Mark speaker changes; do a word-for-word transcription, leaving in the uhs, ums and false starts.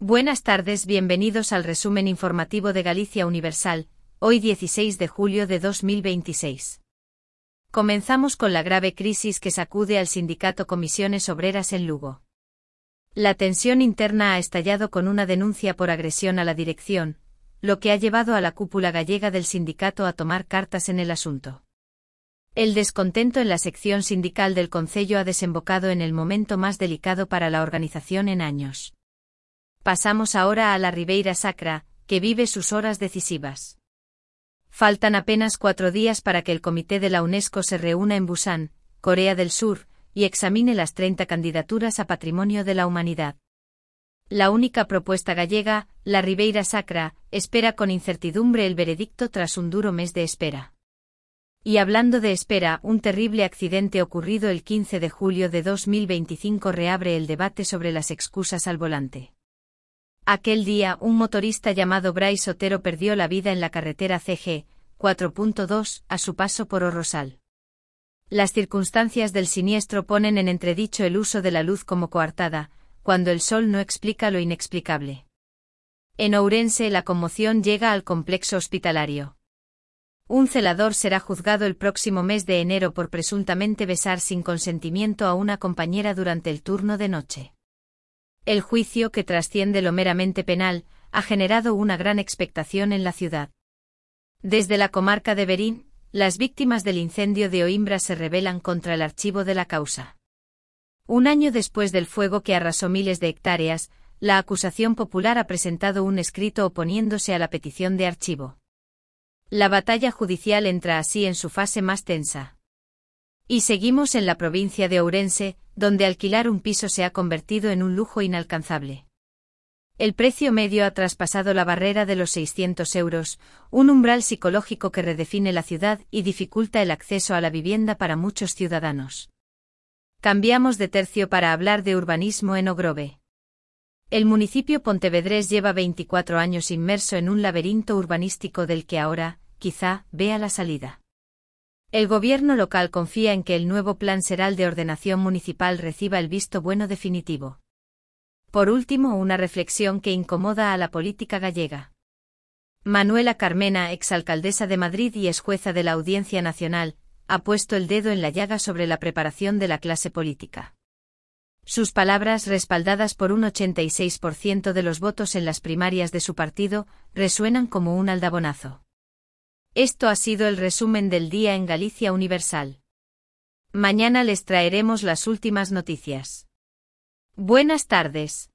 Speaker 1: Buenas tardes, bienvenidos al resumen informativo de Galicia Universal, hoy dieciséis de julio de dos mil veintiséis. Comenzamos con la grave crisis que sacude al sindicato Comisiones Obreras en Lugo. La tensión interna ha estallado con una denuncia por agresión a la dirección, lo que ha llevado a la cúpula gallega del sindicato a tomar cartas en el asunto. El descontento en la sección sindical del concello ha desembocado en el momento más delicado para la organización en años. Pasamos ahora a la Ribeira Sacra, que vive sus horas decisivas. Faltan apenas cuatro días para que el comité de la UNESCO se reúna en Busan, Corea del Sur, y examine las treinta candidaturas a Patrimonio de la Humanidad. La única propuesta gallega, la Ribeira Sacra, espera con incertidumbre el veredicto tras un duro mes de espera. Y hablando de espera, un terrible accidente ocurrido el quince de julio de dos mil veinticinco reabre el debate sobre las excusas al volante. Aquel día, un motorista llamado Brais Otero perdió la vida en la carretera C G cuatro punto dos a su paso por O Rosal. Las circunstancias del siniestro ponen en entredicho el uso de la luz como coartada, cuando el sol no explica lo inexplicable. En Ourense la conmoción llega al complejo hospitalario. Un celador será juzgado el próximo mes de enero por presuntamente besar sin consentimiento a una compañera durante el turno de noche. El juicio, que trasciende lo meramente penal, ha generado una gran expectación en la ciudad. Desde la comarca de Verín, las víctimas del incendio de Oimbra se rebelan contra el archivo de la causa. Un año después del fuego que arrasó miles de hectáreas, la acusación popular ha presentado un escrito oponiéndose a la petición de archivo. La batalla judicial entra así en su fase más tensa. Y seguimos en la provincia de Ourense, donde alquilar un piso se ha convertido en un lujo inalcanzable. El precio medio ha traspasado la barrera de los seiscientos euros, un umbral psicológico que redefine la ciudad y dificulta el acceso a la vivienda para muchos ciudadanos. Cambiamos de tercio para hablar de urbanismo en Ogrove. El municipio pontevedrés lleva veinticuatro años inmerso en un laberinto urbanístico del que ahora, quizá, vea la salida. El gobierno local confía en que el nuevo Plan Seral de Ordenación Municipal reciba el visto bueno definitivo. Por último, una reflexión que incomoda a la política gallega. Manuela Carmena, exalcaldesa de Madrid y exjueza de la Audiencia Nacional, ha puesto el dedo en la llaga sobre la preparación de la clase política. Sus palabras, respaldadas por un ochenta y seis por ciento de los votos en las primarias de su partido, resuenan como un aldabonazo. Esto ha sido el resumen del día en Galicia Universal. Mañana les traeremos las últimas noticias. Buenas tardes.